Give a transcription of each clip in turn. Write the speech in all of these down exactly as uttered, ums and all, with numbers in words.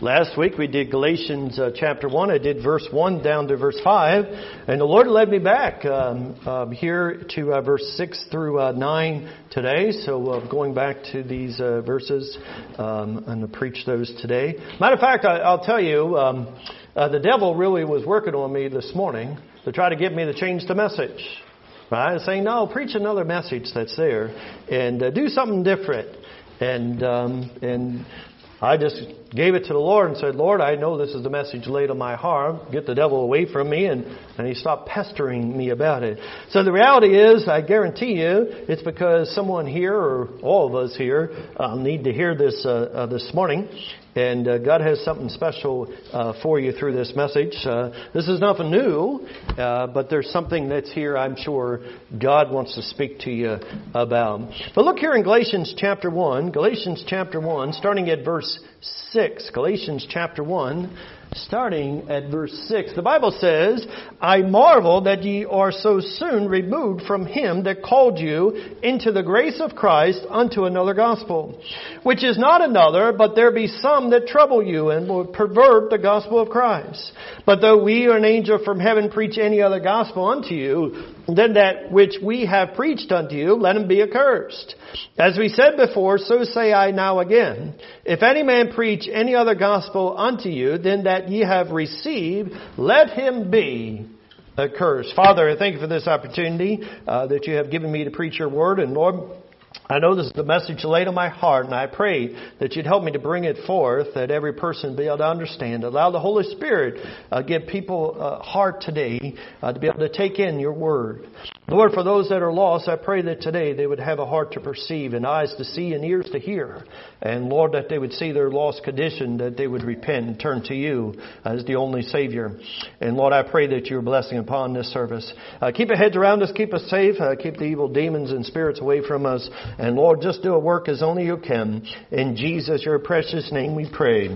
Last week we did Galatians uh, chapter one. I did verse one down to verse five. And the Lord led me back um, uh, here to uh, verse six through uh, nine today. So uh, going back to these uh, verses um, and to preach those today. Matter of fact, I, I'll tell you, um, uh, the devil really was working on me this morning to try to get me to change the message. Right? Saying, no, preach another message that's there and uh, do something different. And um, and I just gave it to the Lord and said, Lord, I know this is the message laid on my heart. Get the devil away from me. And, and he stopped pestering me about it. So the reality is, I guarantee you, it's because someone here or all of us here uh, need to hear this uh, uh, this morning. And uh, God has something special uh, for you through this message. Uh, this is nothing new, uh, but there's something that's here I'm sure God wants to speak to you about. But look here in Galatians chapter one. Galatians chapter one, starting at verse six. Galatians chapter one, starting at verse six. The Bible says, I marvel that ye are so soon removed from him that called you into the grace of Christ unto another gospel, which is not another, but there be some that trouble you and will pervert the gospel of Christ. But though we or an angel from heaven preach any other gospel unto you than that which we have preached unto you, let him be accursed. As we said before, so say I now again. If any man preach any other gospel unto you than that ye have received, let him be accursed. Father, I thank you for this opportunity uh, that you have given me to preach your word. And Lord, I know this is the message laid on my heart, and I pray that you'd help me to bring it forth, that every person be able to understand. Allow the Holy Spirit uh, give people a uh, heart today uh, to be able to take in your word. Lord, for those that are lost, I pray that today they would have a heart to perceive and eyes to see and ears to hear. And Lord, that they would see their lost condition, that they would repent and turn to you as the only Savior. And Lord, I pray that your blessing upon this service. Uh, keep your heads around us, keep us safe, uh, keep the evil demons and spirits away from us. And Lord, just do a work as only you can. In Jesus, your precious name we pray.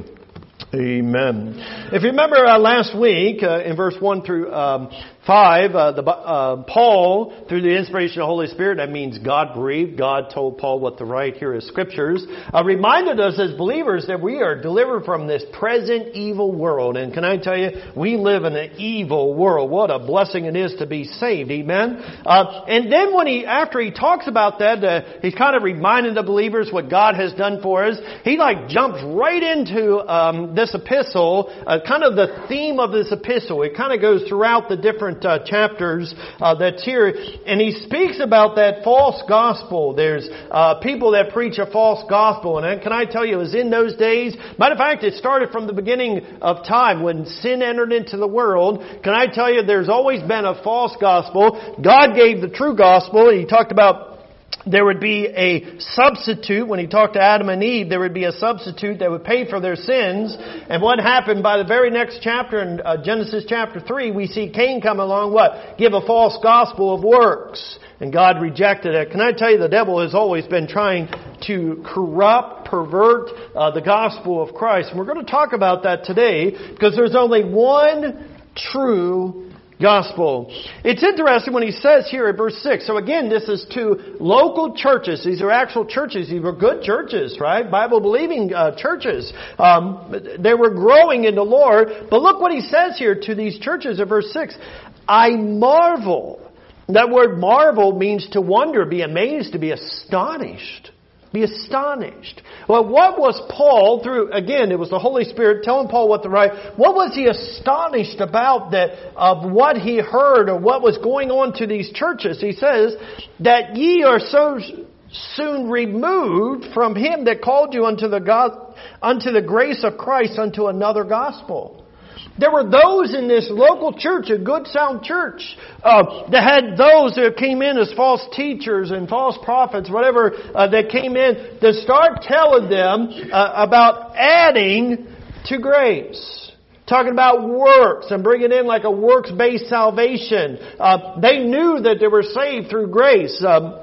Amen. If you remember uh, last week, uh, in verse one through um, five, uh, the, uh, Paul, through the inspiration of the Holy Spirit, that means God breathed, God told Paul what to write here as scriptures, uh, reminded us as believers that we are delivered from this present evil world. And can I tell you, we live in an evil world. What a blessing it is to be saved. Amen. Uh, and then when he, after he talks about that, uh, he's kind of reminding the believers what God has done for us. He like jumps right into um, this epistle, uh, kind of the theme of this epistle. It kind of goes throughout the different uh, chapters uh, that's here. And he speaks about that false gospel. There's uh, people that preach a false gospel. And can I tell you, it was in those days. Matter of fact, it started from the beginning of time when sin entered into the world. Can I tell you, there's always been a false gospel. God gave the true gospel. He talked about there would be a substitute. When he talked to Adam and Eve, there would be a substitute that would pay for their sins. And what happened by the very next chapter in uh, Genesis chapter three, we see Cain come along, what? Give a false gospel of works. And God rejected it. Can I tell you, the devil has always been trying to corrupt, pervert uh, the gospel of Christ. And we're going to talk about that today because there's only one true gospel. It's interesting when he says here at verse six. So again, this is to local churches. These are actual churches. These were good churches, right? Bible-believing uh, churches. Um, they were growing in the Lord. But look what he says here to these churches at verse six. I marvel. That word marvel means to wonder, be amazed, to be astonished. Be astonished. Well, what was Paul through, again, it was the Holy Spirit telling Paul what to write. What was he astonished about that of what he heard or what was going on to these churches? He says that ye are so soon removed from him that called you unto the God, unto the grace of Christ, unto another gospel. There were those in this local church, a good sound church, uh, that had those that came in as false teachers and false prophets, whatever, uh, that came in to start telling them uh, about adding to grace. Talking about works and bringing in like a works-based salvation. Uh, they knew that they were saved through grace. Um,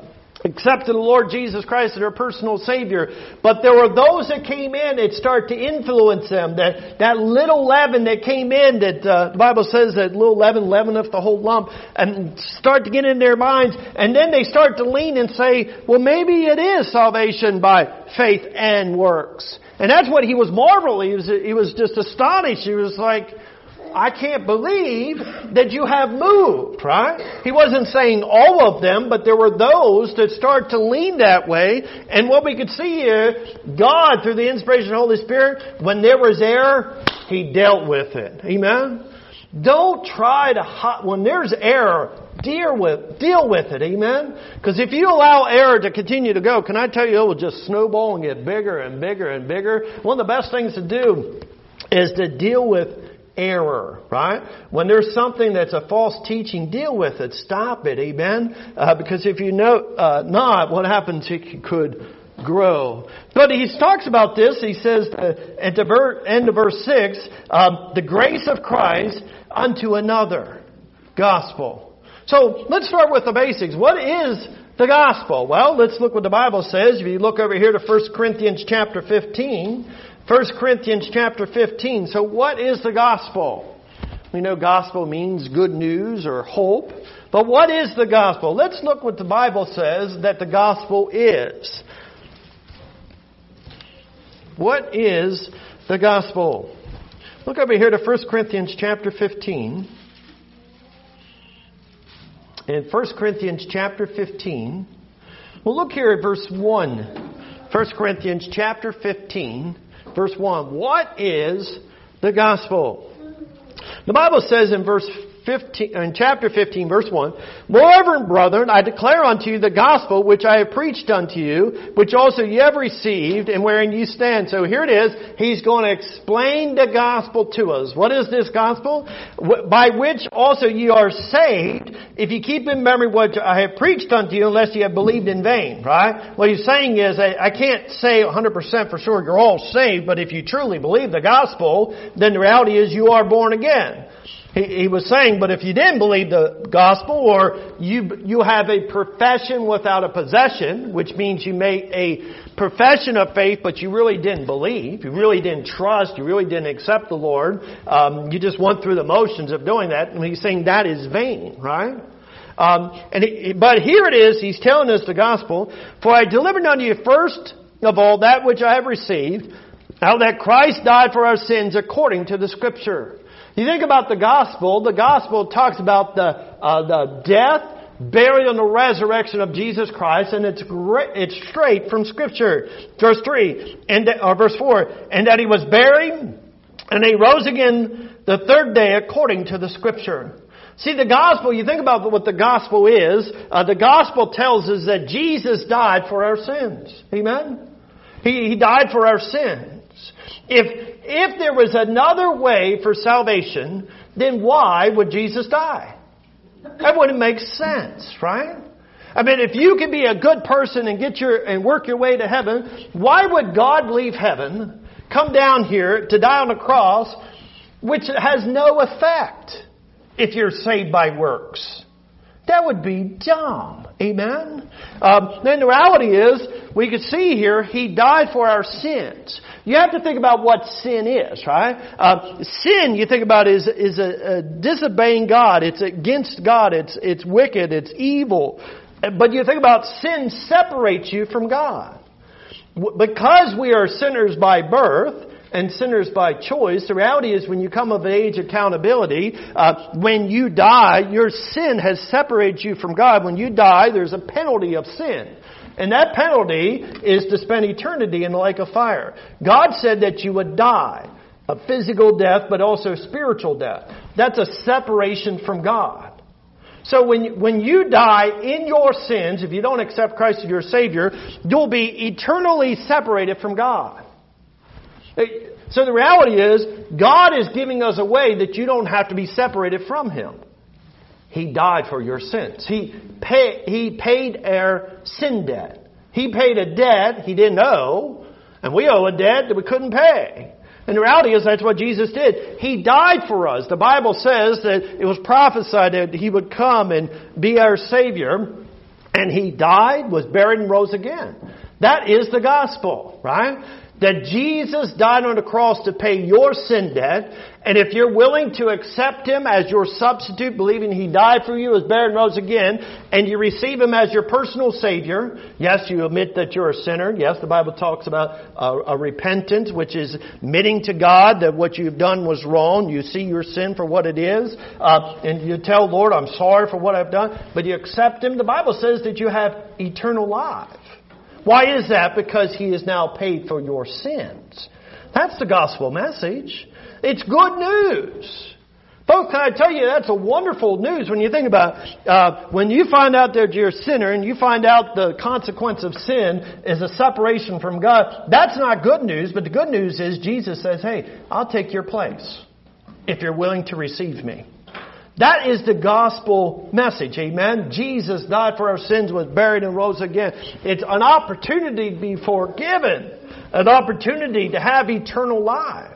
accepted the Lord Jesus Christ as their personal Savior. But there were those that came in that start to influence them. That, that little leaven that came in, that uh, the Bible says that little leaven leaveneth the whole lump, and start to get in their minds. And then they start to lean and say, well, maybe it is salvation by faith and works. And that's what he was marveling. He was, he was just astonished. He was like, I can't believe that you have moved, right? He wasn't saying all of them, but there were those that start to lean that way. And what we could see here, God, through the inspiration of the Holy Spirit, when there was error, He dealt with it. Amen? Don't try to hide. When there's error, deal with, deal with it. Amen? Because if you allow error to continue to go, can I tell you, it will just snowball and get bigger and bigger and bigger. One of the best things to do is to deal with error, right? When there's something that's a false teaching, deal with it. Stop it. Amen? Uh, because if you know uh, not, what happens? It could grow. But he talks about this. He says uh, at the ver- end of verse six, um, the grace of Christ unto another. Gospel. So let's start with the basics. What is the gospel? Well, let's look what the Bible says. If you look over here to First Corinthians chapter fifteen, First Corinthians chapter fifteen. So what is the gospel? We know gospel means good news or hope. But what is the gospel? Let's look what the Bible says that the gospel is. What is the gospel? Look over here to First Corinthians chapter fifteen. In First Corinthians chapter fifteen, we'll look here at verse one. First Corinthians chapter fifteen. Verse one, what is the gospel? The Bible says in verse fifteen, in chapter fifteen, verse one, moreover, brethren, I declare unto you the gospel which I have preached unto you, which also ye have received, and wherein you stand. So here it is. He's going to explain the gospel to us. What is this gospel? By which also ye are saved, if you keep in memory what I have preached unto you, unless you have believed in vain. Right? What he's saying is, I, I can't say one hundred percent for sure you're all saved, but if you truly believe the gospel, then the reality is you are born again. He, he was saying, but if you didn't believe the gospel, or you you have a profession without a possession, which means you made a profession of faith, but you really didn't believe, you really didn't trust, you really didn't accept the Lord, um, you just went through the motions of doing that, and he's saying that is vain, right? Um, and it, but here it is, he's telling us the gospel. For I delivered unto you first of all that which I have received, how that Christ died for our sins according to the Scripture. You think about the gospel, the gospel talks about the uh, the death, burial, and the resurrection of Jesus Christ, and it's great, it's straight from Scripture. Verse three, and or verse four, and that He was buried, and He rose again the third day according to the Scripture. See, the gospel, you think about what the gospel is, uh, the gospel tells us that Jesus died for our sins. Amen? He, he died for our sins. If if there was another way for salvation, then why would Jesus die? That wouldn't make sense, right? I mean, if you can be a good person and get your and work your way to heaven, why would God leave heaven, come down here to die on a cross, which has no effect if you're saved by works? That would be dumb. Amen? Um, then the reality is, we can see here, He died for our sins. You have to think about what sin is, right? Uh, sin, you think about, is is a, a disobeying God. It's against God. It's it's wicked. It's evil. But you think about sin separates you from God. Because we are sinners by birth, and sinners by choice, the reality is when you come of age accountability, uh, when you die, your sin has separated you from God. When you die, there's a penalty of sin. And that penalty is to spend eternity in the lake of fire. God said that you would die. A physical death, but also spiritual death. That's a separation from God. So when, when you die in your sins, if you don't accept Christ as your Savior, you'll be eternally separated from God. So the reality is, God is giving us a way that you don't have to be separated from Him. He died for your sins. He, pay, he paid our sin debt. He paid a debt He didn't owe, and we owe a debt that we couldn't pay. And the reality is that's what Jesus did. He died for us. The Bible says that it was prophesied that He would come and be our Savior. And He died, was buried, and rose again. That is the gospel, right? That Jesus died on the cross to pay your sin debt. And if you're willing to accept Him as your substitute, believing He died for you, was buried, and rose again, and you receive Him as your personal Savior, yes, you admit that you're a sinner. Yes, the Bible talks about a, a repentance, which is admitting to God that what you've done was wrong. You see your sin for what it is. Uh, and you tell, Lord, I'm sorry for what I've done. But you accept Him. The Bible says that you have eternal life. Why is that? Because He has now paid for your sins. That's the gospel message. It's good news. Folks, can I tell you, that's a wonderful news when you think about it. Uh, when you find out that you're a sinner and you find out the consequence of sin is a separation from God, that's not good news. But the good news is Jesus says, hey, I'll take your place if you're willing to receive me. That is the gospel message, amen? Jesus died for our sins, was buried, and rose again. It's an opportunity to be forgiven, an opportunity to have eternal life.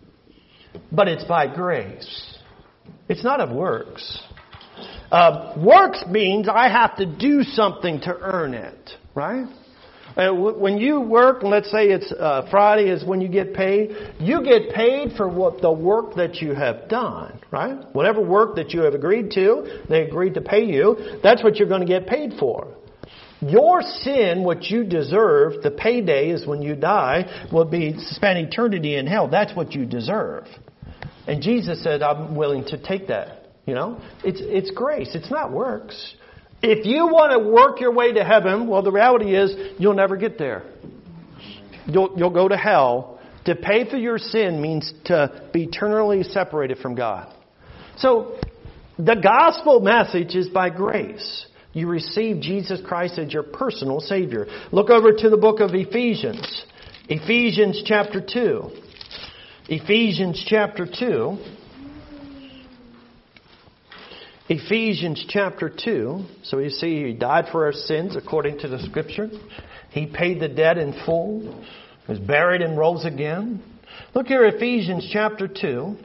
But it's by grace. It's not of works. Uh, works means I have to do something to earn it, right? Uh, when you work, and let's say it's uh, Friday is when you get paid, you get paid for what the work that you have done, right? Whatever work that you have agreed to, they agreed to pay you. That's what you're going to get paid for. Your sin, what you deserve, the payday is when you die, will be spend eternity in hell. That's what you deserve. And Jesus said, I'm willing to take that. You know, it's it's grace. It's not works. If you want to work your way to heaven, well, the reality is you'll never get there. You'll, you'll go to hell. To pay for your sin means to be eternally separated from God. So the gospel message is by grace. You receive Jesus Christ as your personal Savior. Look over to the book of Ephesians. Ephesians chapter two. Ephesians chapter two. Ephesians chapter two. So you see, He died for our sins according to the Scripture. He paid the debt in full. Was buried and rose again. Look here, Ephesians chapter two.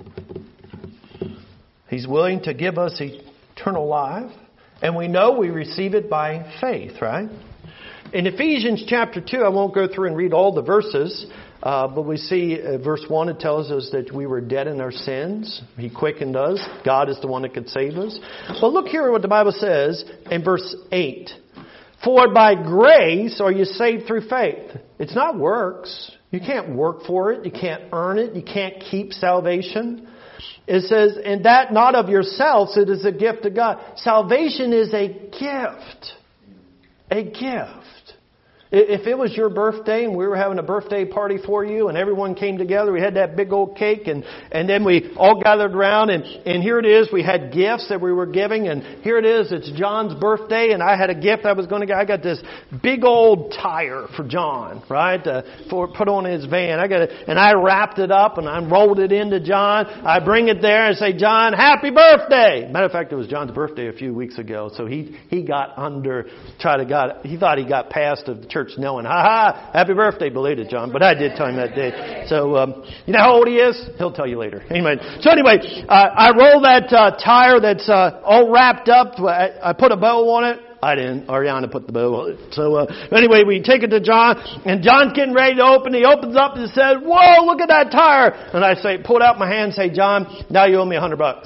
He's willing to give us eternal life. And we know we receive it by faith, right? In Ephesians chapter two, I won't go through and read all the verses. Uh, but we see uh, verse one, it tells us that we were dead in our sins. He quickened us. God is the one that could save us. But look here what the Bible says in verse eight. For by grace are you saved through faith. It's not works. You can't work for it. You can't earn it. You can't keep salvation. It says, and that not of yourselves, it is a gift of God. Salvation is a gift. A gift. If it was your birthday and we were having a birthday party for you and everyone came together, we had that big old cake and, and then we all gathered around and, and here it is, we had gifts that we were giving and here it is, it's John's birthday and I had a gift I was going to get. I got this big old tire for John, right, uh, for put on his van. I got it, and I wrapped it up and I rolled it into John. I bring it there and say, John, happy birthday. Matter of fact, it was John's birthday a few weeks ago, so he, he got under, try to got, he thought he got past of the church knowing, ha ha, happy birthday, belated, John. But I did tell him that day. So, um, you know how old he is? He'll tell you later. Anyway, so anyway, uh, I roll that uh, tire that's uh, all wrapped up. I, I put a bow on it. I didn't. Ariana put the bow on it. So uh, anyway, we take it to John, and John's getting ready to open. He opens up and says, "Whoa, look at that tire!" And I say, pull it out my hand, and say, "John, now you owe me a hundred bucks."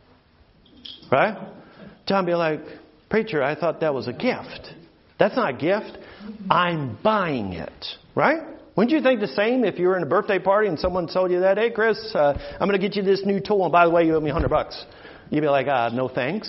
Right? John be like, "Preacher, I thought that was a gift." That's not a gift. I'm buying it. Right? Wouldn't you think the same if you were in a birthday party and someone told you that, "Hey, Chris, uh, I'm going to get you this new tool, and by the way, you owe me a hundred bucks." You'd be like, "Ah, no thanks."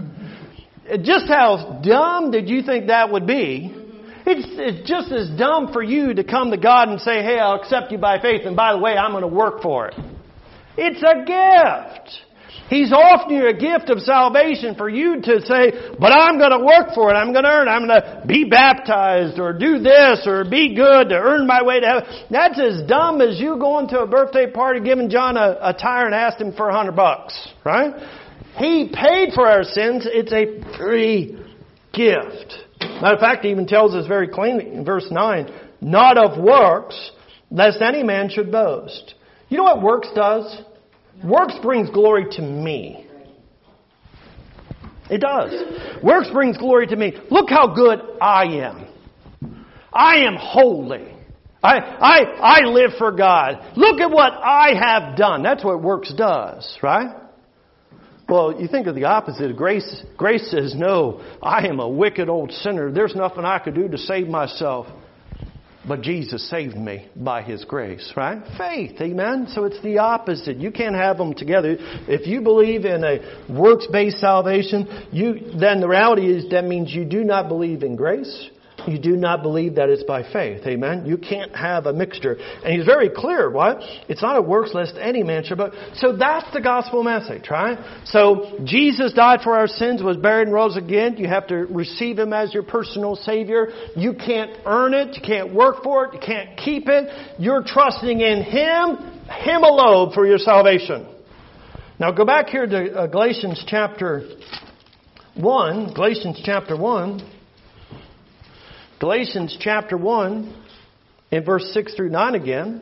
Just how dumb did you think that would be? It's, it's just as dumb for you to come to God and say, "Hey, I'll accept you by faith, and by the way, I'm going to work for it." It's a gift. He's offering you a gift of salvation for you to say, "But I'm going to work for it. I'm going to earn it. I'm going to be baptized or do this or be good to earn my way to heaven." That's as dumb as you going to a birthday party giving John a, a tire and asking him for a hundred bucks, right? He paid for our sins. It's a free gift. Matter of fact, he even tells us very clearly in verse nine, "Not of works, lest any man should boast." You know what works does? Works brings glory to me. It does. Works brings glory to me. Look how good I am. I am holy. I, I, I live for God. Look at what I have done. That's what works does, right? Well, you think of the opposite of grace. Grace says, no, I am a wicked old sinner. There's nothing I could do to save myself. But Jesus saved me by His grace, right? Faith, amen? So it's the opposite. You can't have them together. If you believe in a works-based salvation, you then the reality is that means you do not believe in grace. You do not believe that it's by faith. Amen? You can't have a mixture. And He's very clear, what? It's not a works lest any man should boast. So that's the gospel message, right? So Jesus died for our sins, was buried and rose again. You have to receive Him as your personal Savior. You can't earn it. You can't work for it. You can't keep it. You're trusting in Him, Him alone for your salvation. Now go back here to uh, Galatians chapter one. Galatians chapter one. Galatians chapter one, in verse six through nine again.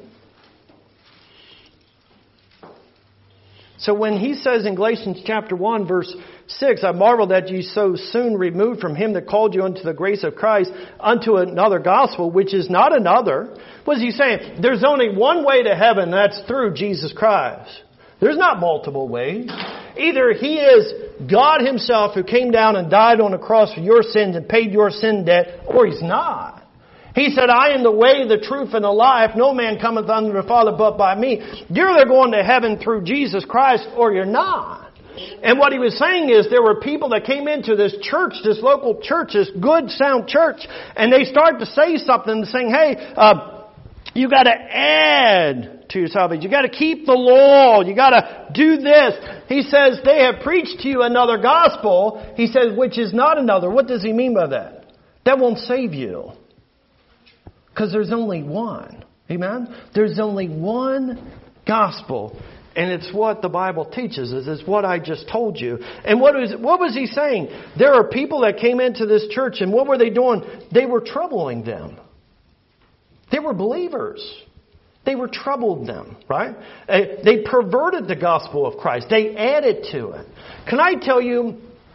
So when he says in Galatians chapter one, verse six, I marvel that ye so soon removed from Him that called you unto the grace of Christ unto another gospel, which is not another. What is he saying? There's only one way to heaven, that's through Jesus Christ. There's not multiple ways. Either He is God Himself who came down and died on the cross for your sins and paid your sin debt, or He's not. He said, I am the way, the truth, and the life. No man cometh unto the Father but by me. You're either going to heaven through Jesus Christ or you're not. And what he was saying is there were people that came into this church, this local church, this good, sound church, and they started to say something, saying, hey, uh, you got to add to your salvation. You got to keep the law. You got to do this. He says, they have preached to you another gospel. He says, which is not another. What does he mean by that? That won't save you. Because there's only one. Amen? There's only one gospel. And it's what the Bible teaches us. It's what I just told you. And what was, what was he saying? There are people that came into this church, and what were they doing? They were troubling them. They were believers. They were troubled them, right? They perverted the gospel of Christ. They added to it. Can I tell you,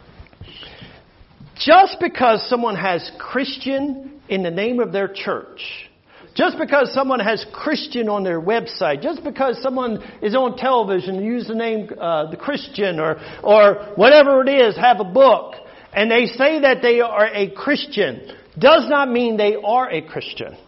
just because someone has Christian in the name of their church, just because someone has Christian on their website, just because someone is on television and use the name uh, the Christian or or whatever it is, have a book, and they say that they are a Christian, does not mean they are a Christian.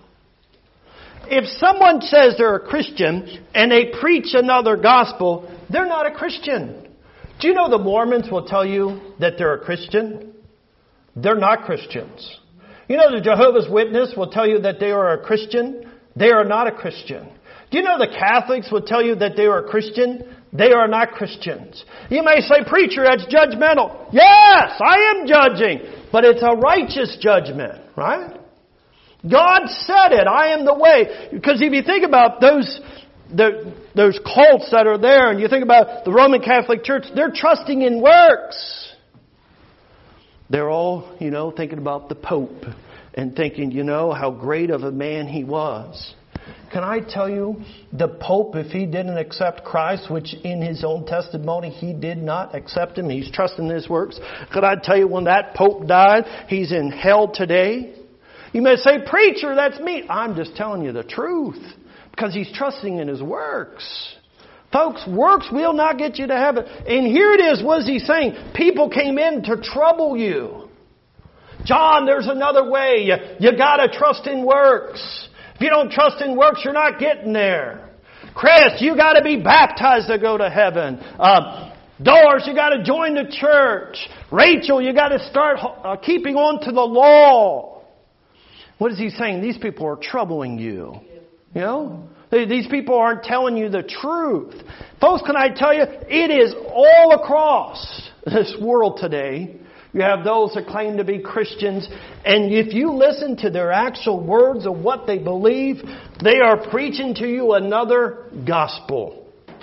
If someone says they're a Christian and they preach another gospel, they're not a Christian. Do you know the Mormons will tell you that they're a Christian? They're not Christians. You know the Jehovah's Witness will tell you that they are a Christian? They are not a Christian. Do you know the Catholics will tell you that they are a Christian? They are not Christians. You may say, preacher, that's judgmental. Yes, I am judging. But it's a righteous judgment, right? God said it. I am the way. Because if you think about those the, those cults that are there, and you think about the Roman Catholic Church, they're trusting in works. They're all, you know, thinking about the Pope and thinking, you know, how great of a man he was. Can I tell you, the Pope, if he didn't accept Christ, which in his own testimony he did not accept him, he's trusting his works. Could I tell you, when that Pope died, he's in hell today? You may say, preacher, that's me. I'm just telling you the truth. Because he's trusting in his works. Folks, works will not get you to heaven. And here it is. What is he saying? People came in to trouble you. John, there's another way. You, you got to trust in works. If you don't trust in works, you're not getting there. Chris, you got to be baptized to go to heaven. Uh, Doris, you got to join the church. Rachel, you got to start uh, keeping on to the law. What is he saying? These people are troubling you. You know? These people aren't telling you the truth. Folks, can I tell you, it is all across this world today. You have those that claim to be Christians, and if you listen to their actual words of what they believe, they are preaching to you another gospel.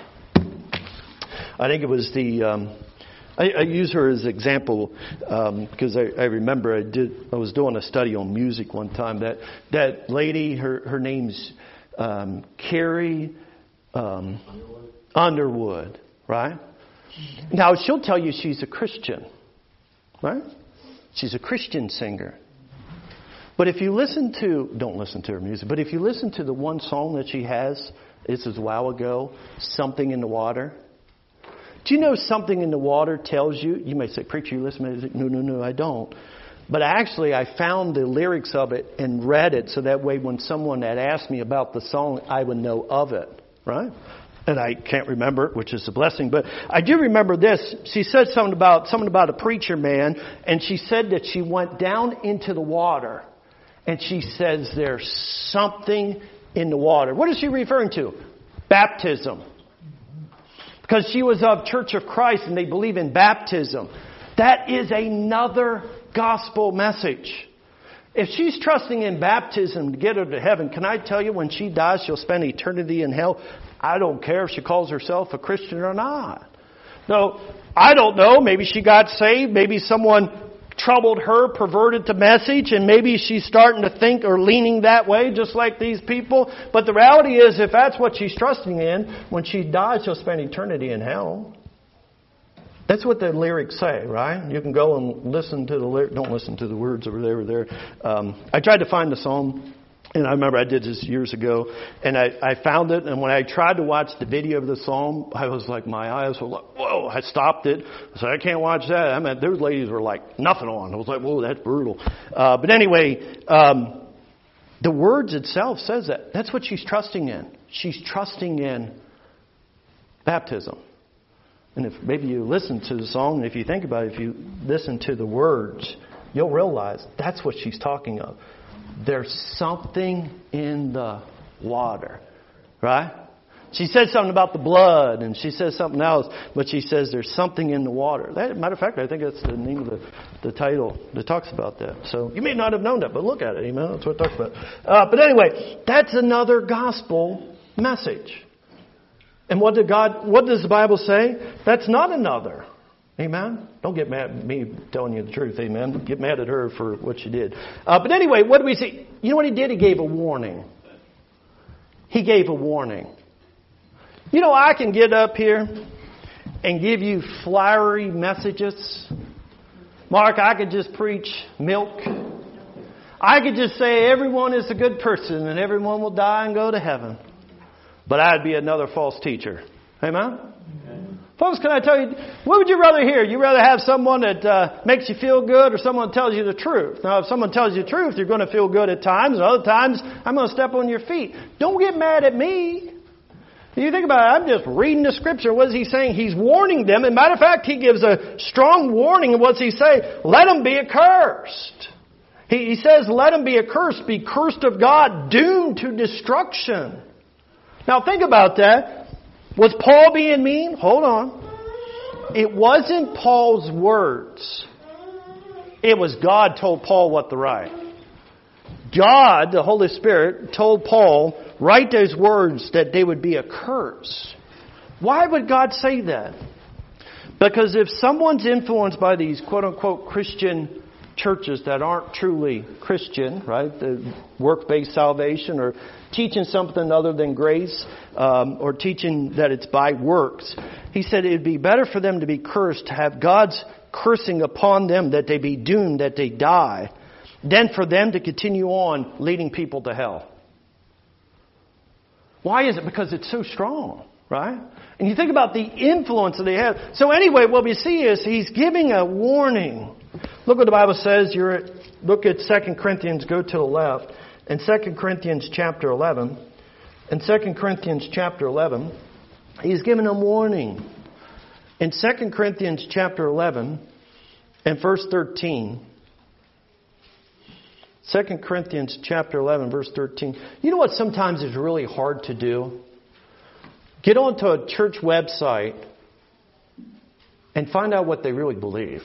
I think it was the... Um, I, I use her as an example um, because I, I remember I did. I was doing a study on music one time. That that lady, her her name's um, Carrie um, Underwood, right? Now she'll tell you she's a Christian, right? She's a Christian singer. But if you listen to, don't listen to her music, but if you listen to the one song that she has, this is a while ago, Something in the Water. Do you know Something in the Water tells you, you may say, preacher, you listen to music? No, no, no, I don't. But actually, I found the lyrics of it and read it so that way when someone had asked me about the song, I would know of it, right? And I can't remember it, which is a blessing. But I do remember this. She said something about something about a preacher man, and she said that she went down into the water, and she says there's something in the water. What is she referring to? Baptism. Because she was of Church of Christ, and they believe in baptism. That is another gospel message. If she's trusting in baptism to get her to heaven, can I tell you when she dies, she'll spend eternity in hell? I don't care if she calls herself a Christian or not. No, I don't know. Maybe she got saved. Maybe someone troubled her, perverted the message, and maybe she's starting to think or leaning that way, just like these people. But the reality is, if that's what she's trusting in, when she dies, she'll spend eternity in hell. That's what the lyrics say, right? You can go and listen to the lyrics. Don't listen to the words over there. Or there. Um, I tried to find the song, and I remember I did this years ago, and I, I found it. And when I tried to watch the video of the song, I was like, my eyes were like, whoa! I stopped it. I said, I can't watch that. I mean, those ladies were like nothing on. I was like, whoa, that's brutal. Uh, but anyway, um, the words itself says that. That's what she's trusting in. She's trusting in baptism. And if maybe you listen to the song, and if you think about it, if you listen to the words, you'll realize that's what she's talking of. There's something in the water, right? She says something about the blood, and she says something else, but she says there's something in the water. That, matter of fact, I think that's the name of the, the title that talks about that. So you may not have known that, but look at it, amen? That's what it talks about. Uh, but anyway, that's another gospel message. And what did God? What does the Bible say? That's not another. Amen? Don't get mad at me telling you the truth. Amen? Get mad at her for what she did. Uh, but anyway, what do we see? You know what he did? He gave a warning. He gave a warning. You know, I can get up here and give you flowery messages. Mark, I could just preach milk. I could just say everyone is a good person and everyone will die and go to heaven. But I'd be another false teacher. Amen? Okay. Folks, can I tell you, what would you rather hear? You rather have someone that uh, makes you feel good or someone that tells you the truth? Now, if someone tells you the truth, you're going to feel good at times. And other times, I'm going to step on your feet. Don't get mad at me. You think about it, I'm just reading the scripture. What is he saying? He's warning them. As a matter of fact, he gives a strong warning. And what's he say? Let them be accursed. He, he says, let them be accursed, be cursed of God, doomed to destruction. Now think about that. Was Paul being mean? Hold on. It wasn't Paul's words. It was God told Paul what to write. God, the Holy Spirit, told Paul, write those words that they would be a curse. Why would God say that? Because if someone's influenced by these quote-unquote Christian churches that aren't truly Christian, right? The work-based salvation or teaching something other than grace um, or teaching that it's by works. He said it would be better for them to be cursed, to have God's cursing upon them, that they be doomed, that they die, than for them to continue on leading people to hell. Why is it? Because it's so strong, right? And you think about the influence that they have. So anyway, what we see is he's giving a warning. Look what the Bible says. You're at, look at Second Corinthians. Go to the left. In Second Corinthians chapter eleven. In Second Corinthians chapter eleven, he's giving a warning. In Second Corinthians chapter eleven and verse thirteen. Second Corinthians chapter eleven, verse thirteen. You know what sometimes is really hard to do? Get onto a church website and find out what they really believe.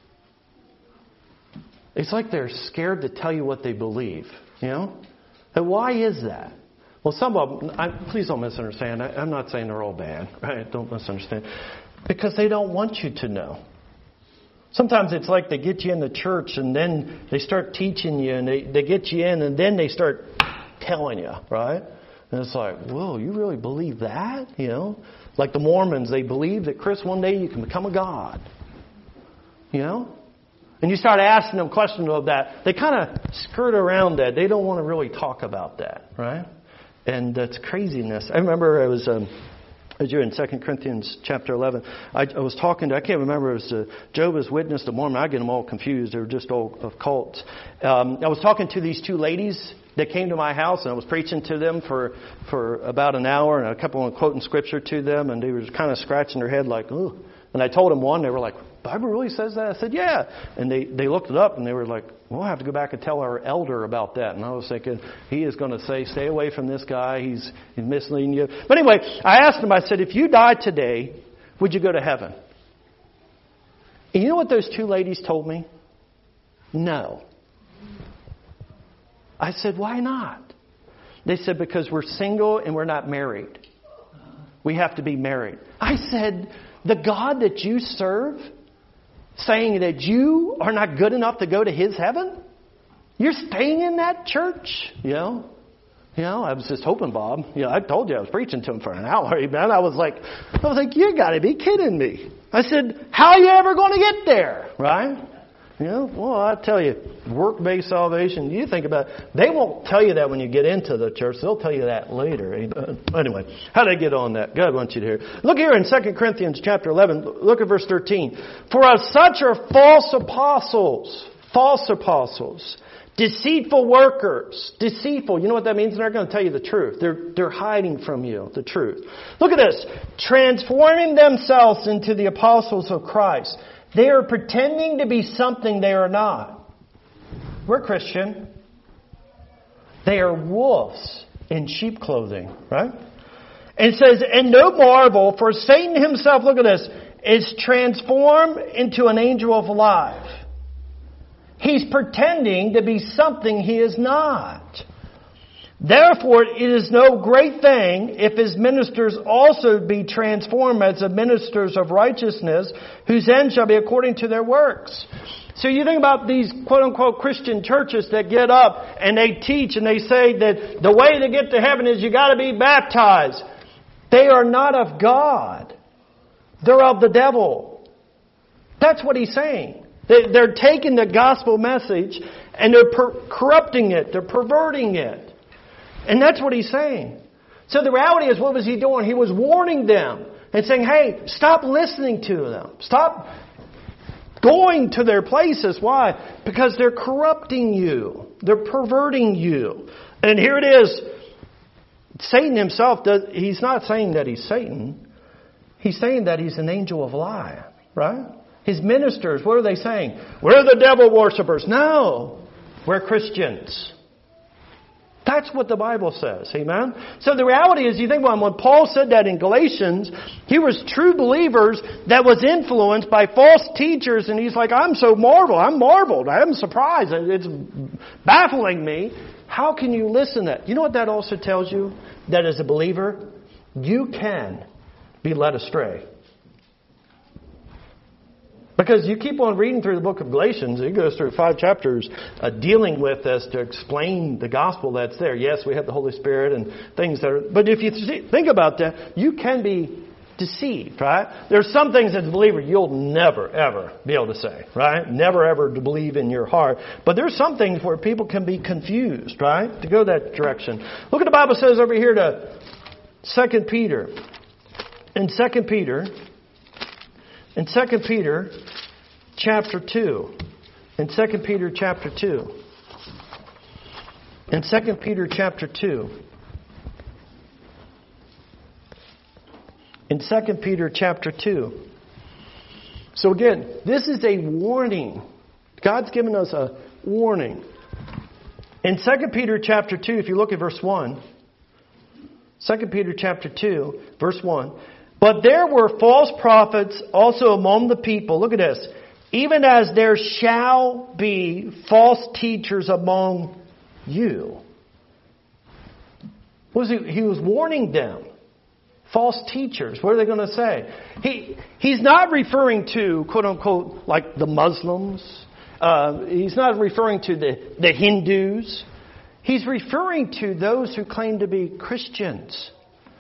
It's like they're scared to tell you what they believe, you know? And why is that? Well, some of them, I, please don't misunderstand. I, I'm not saying they're all bad, right? Don't misunderstand. Because they don't want you to know. Sometimes it's like they get you in the church and then they start teaching you and they, they get you in and then they start telling you, right? And it's like, whoa, you really believe that? You know? Like the Mormons, they believe that, Chris, one day you can become a god. You know? and you start asking them questions of that, they kind of skirt around that. They don't want to really talk about that, right? And that's craziness. I remember I was, um, as you're in Second Corinthians chapter eleven, I, I was talking to, I can't remember, it was uh, Jehovah's Witness, the Mormon. I get them all confused. They're just all of cults. Um, I was talking to these two ladies that came to my house, and I was preaching to them for for about an hour, and a couple of quoting scripture to them, and they were kind of scratching their head like, ooh. And I told them one, they were like, Bible really says that? I said, yeah. And they, they looked it up, and they were like, we'll have to go back and tell our elder about that. And I was thinking, he is going to say, stay away from this guy. He's, he's misleading you. But anyway, I asked them, I said, if you died today, would you go to heaven? And you know what those two ladies told me? No. I said, why not? They said, because we're single and we're not married. We have to be married. I said, the God that you serve, saying that you are not good enough to go to His heaven? You're staying in that church? You know? You know, I was just hoping, Bob. You know, I told you I was preaching to him for an hour, man. I was like, I was like, you got to be kidding me. I said, how are you ever going to get there? Right? You know, well, I tell you, work-based salvation, you think about it. They won't tell you that when you get into the church. They'll tell you that later. Anyway, how did I get on that? God wants you to hear. Look here in Second Corinthians chapter eleven. Look at verse thirteen. For as such are false apostles, false apostles, deceitful workers, deceitful. You know what that means? They're not going to tell you the truth. They're, they're hiding from you the truth. Look at this. Transforming themselves into the apostles of Christ. They are pretending to be something they are not. We're Christian. They are wolves in sheep clothing, right? And it says, and no marvel, for Satan himself, look at this, is transformed into an angel of light. He's pretending to be something he is not. Therefore, it is no great thing if his ministers also be transformed as the ministers of righteousness, whose end shall be according to their works. So you think about these quote-unquote Christian churches that get up and they teach and they say that the way to get to heaven is you got to be baptized. They are not of God. They're of the devil. That's what he's saying. They're taking the gospel message and they're per- corrupting it. They're perverting it. And that's what he's saying. So the reality is, what was he doing? He was warning them and saying, hey, stop listening to them. Stop going to their places. Why? Because they're corrupting you. They're perverting you. And here it is. Satan himself, does, he's not saying that he's Satan. He's saying that he's an angel of light. Right? His ministers, what are they saying? We're the devil worshippers. No. We're Christians. That's what the Bible says. Amen? So the reality is, you think, well, when Paul said that in Galatians, he was true believers that was influenced by false teachers. And he's like, I'm so marveled. I'm marveled. I'm surprised. It's baffling me. How can you listen to that? You know what that also tells you? That as a believer, you can be led astray. Because you keep on reading through the book of Galatians, it goes through five chapters uh, dealing with this to explain the gospel that's there. Yes, we have the Holy Spirit and things that are... But if you th- think about that, you can be deceived, right? There's some things as a believer you'll never, ever be able to say, right? Never, ever to believe in your heart. But there's some things where people can be confused, right? To go that direction. Look what the Bible says over here to Second Peter. In Second Peter... In Second Peter chapter two. In Second Peter chapter two. In Second Peter chapter two. In Second Peter chapter two. So again, this is a warning. God's given us a warning. In Second Peter chapter two, if you look at verse one. Second Peter chapter two, verse one. But there were false prophets also among the people. Look at this. Even as there shall be false teachers among you. What was he? He was warning them. False teachers. What are they going to say? He He's not referring to, quote unquote, like the Muslims. Uh, he's not referring to the, the Hindus. He's referring to those who claim to be Christians.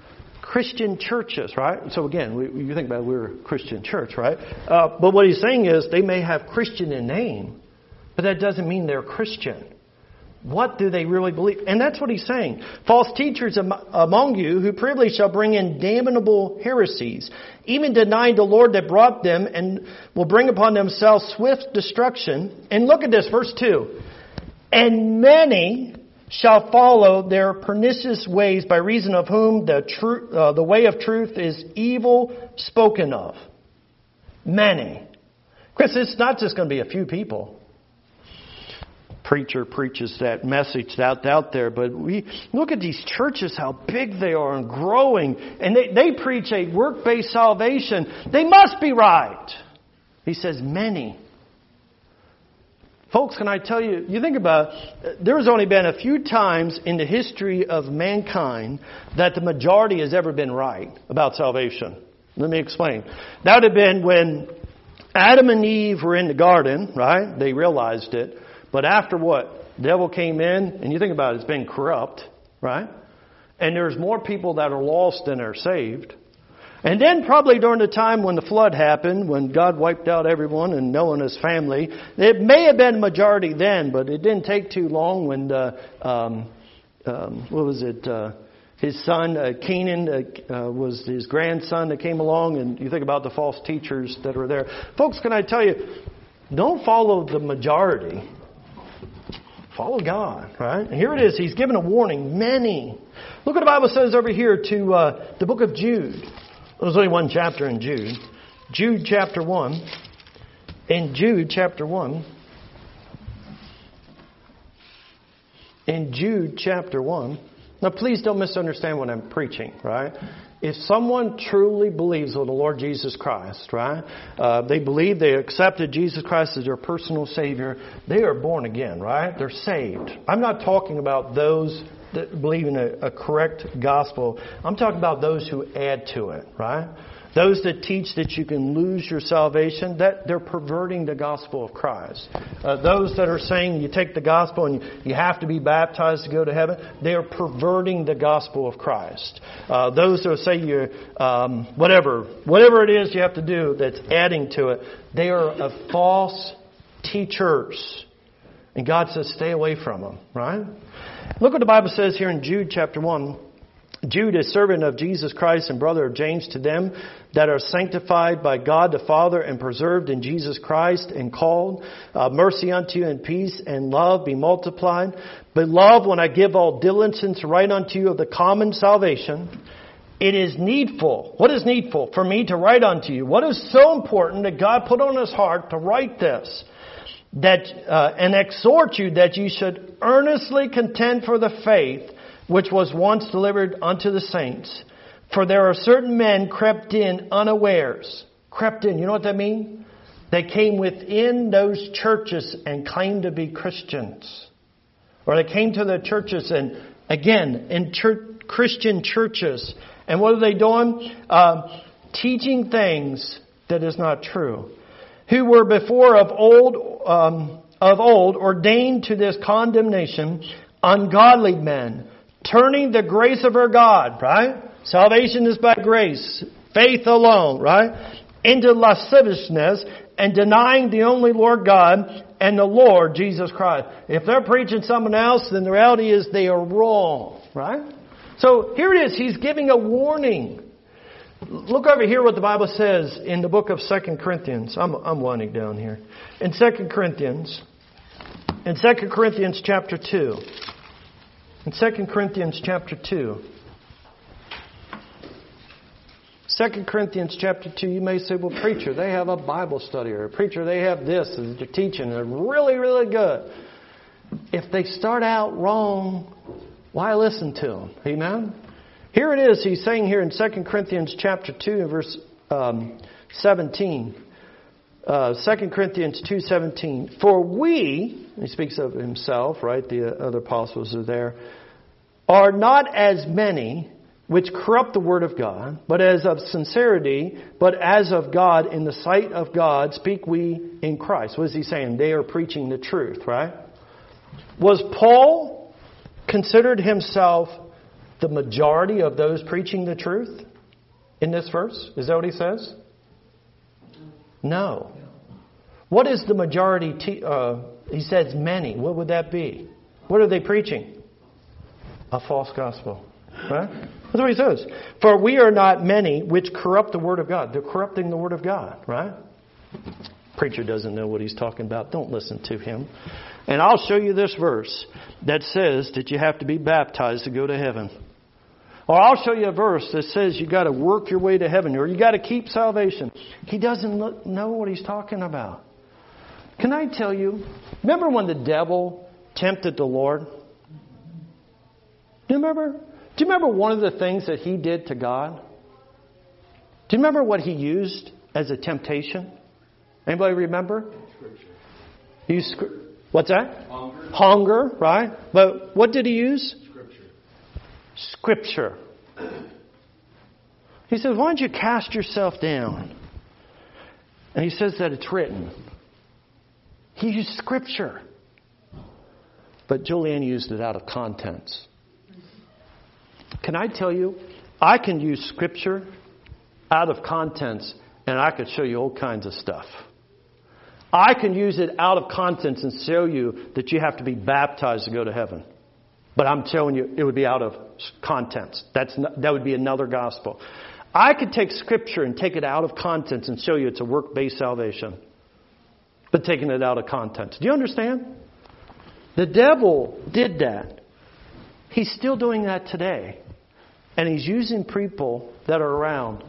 Christian churches, right? So again, we, you think about it, we're a Christian church, right? Uh, but what he's saying is they may have Christian in name, but that doesn't mean they're Christian. What do they really believe? And that's what he's saying. False teachers am- among you who privily shall bring in damnable heresies, even denying the Lord that brought them, and will bring upon themselves swift destruction. And look at this, verse two. And many shall follow their pernicious ways, by reason of whom the tru- uh, the way of truth is evil spoken of. Many. Chris, it's not just going to be a few people. Preacher preaches that message out, out there, but we look at these churches, how big they are and growing, and they, they preach a work-based salvation. They must be right. He says many. Folks, can I tell you, you think about it, there's only been a few times in the history of mankind that the majority has ever been right about salvation. Let me explain. That would have been when Adam and Eve were in the garden, right? They realized it. But after what? The devil came in, and you think about it, it's been corrupt, right? And there's more people that are lost than are saved. And then probably during the time when the flood happened, when God wiped out everyone and Noah and his family, it may have been majority then, but it didn't take too long when the, um, um, what was it, uh, his son, uh, Canaan, uh, uh, was his grandson that came along, and you think about the false teachers that were there. Folks, can I tell you, don't follow the majority. Follow God, right? And here it is. He's given a warning. Many. Look what the Bible says over here to uh, the book of Jude. There's only one chapter in Jude. Jude chapter one. In Jude chapter one. In Jude chapter one. Now please don't misunderstand what I'm preaching, right? If someone truly believes in the Lord Jesus Christ, right? Uh, they believe they accepted Jesus Christ as their personal Savior. They are born again, right? They're saved. I'm not talking about those that believe in a, a correct gospel. I'm talking about those who add to it, right? Those that teach that you can lose your salvation, that they're perverting the gospel of Christ. Uh, those that are saying you take the gospel and you, you have to be baptized to go to heaven, they are perverting the gospel of Christ. Uh, those that say you, um, whatever, whatever it is you have to do that's adding to it, they are a false teachers. And God says stay away from them, right? Look what the Bible says here in Jude chapter one. Jude, a servant of Jesus Christ and brother of James, to them that are sanctified by God the Father and preserved in Jesus Christ and called, uh, mercy unto you and peace and love be multiplied. Beloved, when I give all diligence to write unto you of the common salvation, it is needful. What is needful? For me to write unto you. What is so important that God put on his heart to write this? That uh, and exhort you that you should earnestly contend for the faith which was once delivered unto the saints. For there are certain men crept in unawares. Crept in, you know what that means? They came within those churches and claimed to be Christians. Or they came to the churches and, again, in church, Christian churches. And what are they doing? Uh, teaching things that is not true. Who were before of old, um, of old ordained to this condemnation, ungodly men, turning the grace of our God, right? Salvation is by grace. Faith alone, right? Into lasciviousness and denying the only Lord God and the Lord Jesus Christ. If they're preaching something else, then the reality is they are wrong, right? So here it is. He's giving a warning. Look over here what the Bible says in the book of Second Corinthians. I'm, I'm winding down here. In Second Corinthians, in Second Corinthians chapter two. In Second Corinthians chapter two. Second Corinthians chapter two, you may say, well, preacher, they have a Bible study, or preacher, they have this as they're teaching. They're really, really good. If they start out wrong, why listen to them? Amen? Here it is. He's saying here in Second Corinthians chapter two, verse um, seventeen. Uh, Second Corinthians two seventeen. For we, he speaks of himself, right? The other apostles are there, are not as many which corrupt the word of God, but as of sincerity, but as of God, in the sight of God, speak we in Christ. What is he saying? They are preaching the truth, right? Was Paul considered himself the majority of those preaching the truth in this verse? Is that what he says? No. What is the majority? Te- uh, he says many. What would that be? What are they preaching? A false gospel. Right? That's what he says. For we are not many which corrupt the word of God. They're corrupting the word of God. Right? Preacher doesn't know what he's talking about. Don't listen to him. And I'll show you this verse that says that you have to be baptized to go to heaven. Or I'll show you a verse that says you got to work your way to heaven, or you got to keep salvation. He doesn't know what he's talking about. Can I tell you, remember when the devil tempted the Lord? Do you remember? Do you remember one of the things that he did to God? Do you remember what he used as a temptation? Anybody remember? Scripture. He used, what's that? Hunger. Hunger, right? But what did he use? Scripture. Scripture. He says, why don't you cast yourself down? And he says that it's written. He used Scripture. But Julianne used it out of context. Can I tell you, I can use Scripture out of context, and I could show you all kinds of stuff. I can use it out of context and show you that you have to be baptized to go to heaven. But I'm telling you, it would be out of context. That's not, that would be another gospel. I could take Scripture and take it out of context and show you it's a work-based salvation. But taking it out of context. Do you understand? The devil did that. He's still doing that today. And he's using people that are around.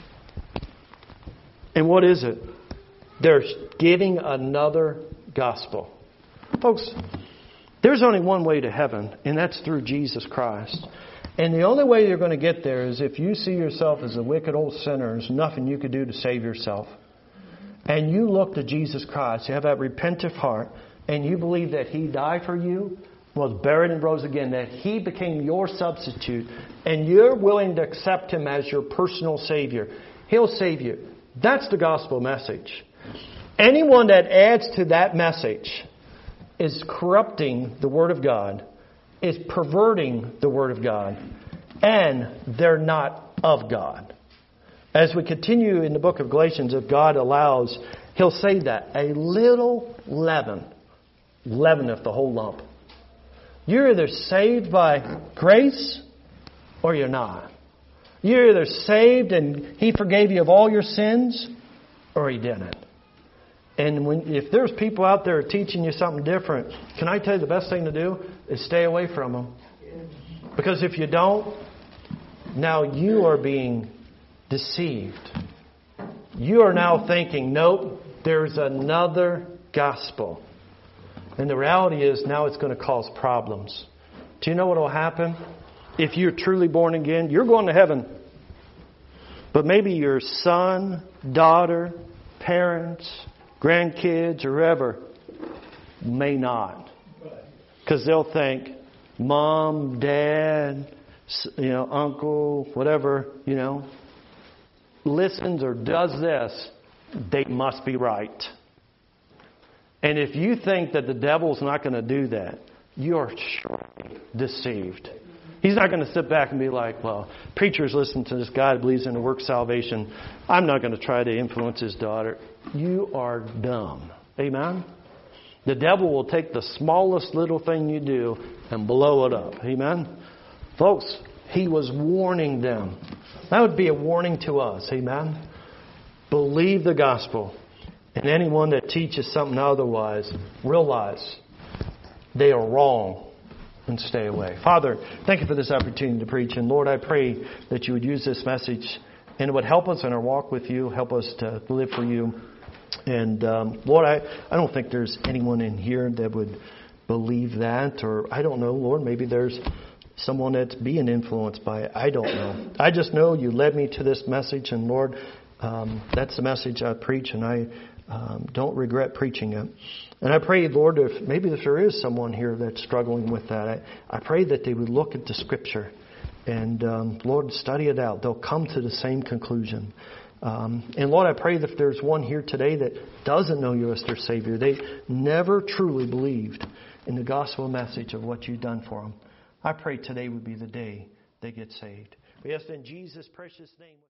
And what is it? They're giving another gospel. Folks, there's only one way to heaven, and that's through Jesus Christ. And the only way you're going to get there is if you see yourself as a wicked old sinner, there's nothing you could do to save yourself. And you look to Jesus Christ, you have that repentant heart, and you believe that He died for you, was buried and rose again, that He became your substitute, and you're willing to accept Him as your personal Savior. He'll save you. That's the gospel message. Anyone that adds to that message is corrupting the Word of God, is perverting the Word of God, and they're not of God. As we continue in the book of Galatians, if God allows, He'll say that a little leaven leaveneth the whole lump. You're either saved by grace or you're not. You're either saved and He forgave you of all your sins or He didn't. And when, if there's people out there teaching you something different, can I tell you the best thing to do is stay away from them. Because if you don't, now you are being deceived. You are now thinking, nope, there's another gospel. And the reality is now it's going to cause problems. Do you know what will happen? If you're truly born again, you're going to heaven. But maybe your son, daughter, parents, grandkids, or whoever may not. Because they'll think, mom, dad, you know, uncle, whatever, you know, listens or does this, they must be right. And if you think that the devil's not going to do that, you're surely deceived. He's not going to sit back and be like, well, preachers listen to this guy who believes in the work salvation. I'm not going to try to influence his daughter. You are dumb. Amen? The devil will take the smallest little thing you do and blow it up. Amen? Folks, he was warning them. That would be a warning to us. Amen? Believe the gospel. And anyone that teaches something otherwise, realize they are wrong and stay away. Father, thank you for this opportunity to preach. And Lord, I pray that you would use this message and it would help us in our walk with you, help us to live for you. And um, Lord, I, I don't think there's anyone in here that would believe that. Or I don't know, Lord, maybe there's someone that's being influenced by it. I don't know. I just know you led me to this message. And Lord, um, that's the message I preach. And I um, don't regret preaching it. And I pray, Lord, if maybe if there is someone here that's struggling with that, I, I pray that they would look at the Scripture and, um, Lord, study it out. They'll come to the same conclusion. Um, and, Lord, I pray that if there's one here today that doesn't know you as their Savior, they never truly believed in the gospel message of what you've done for them, I pray today would be the day they get saved. We ask in Jesus' precious name.